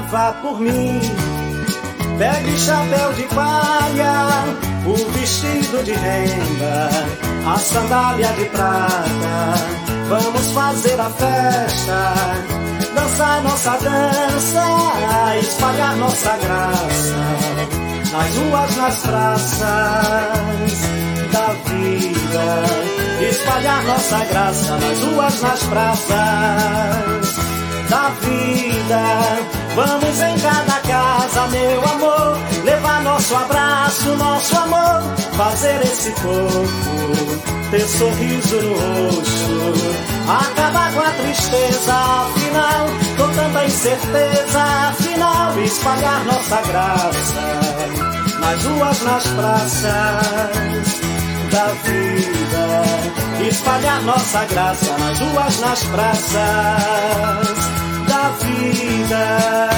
menina, vá por mim. Pegue chapéu de palha, o vestido de renda, a sandália de prata. Vamos fazer a festa, dançar nossa dança, espalhar nossa graça nas ruas, nas praças da vida. Espalhar nossa graça nas ruas, nas praças da vida. Vamos em cada casa, meu amor, levar nosso abraço, nosso amor, fazer esse corpo ter sorriso no rosto, acabar com a tristeza, afinal, com tanta incerteza, afinal, espalhar nossa graça nas ruas, nas praças da vida. Espalhar nossa graça nas ruas, nas praças da vida.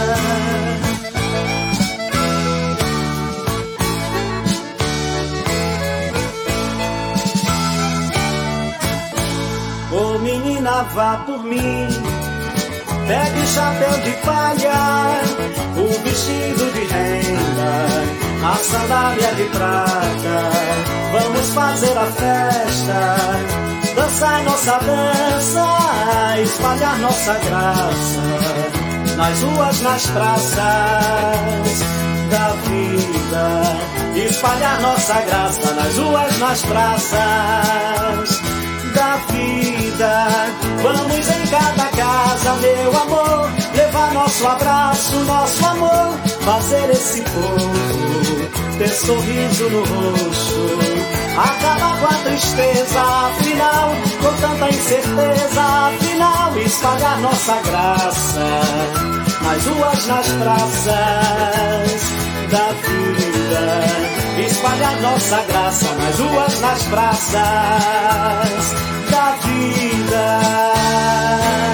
Ô menina, vá por mim. Pegue chapéu de palha, o vestido de renda, a sandália de prata. Vamos fazer a festa, dançar nossa dança, espalhar nossa graça nas ruas, nas praças da vida. Espalhar nossa graça nas ruas, nas praças da vida. Vamos em cada casa, meu amor, levar nosso abraço, nosso amor, fazer esse povo ter sorriso no rosto, acabar com a tristeza, afinal, com tanta incerteza, afinal, espalhar nossa graça nas ruas, nas praças da vida. Espalhar nossa graça nas ruas, nas praças da vida.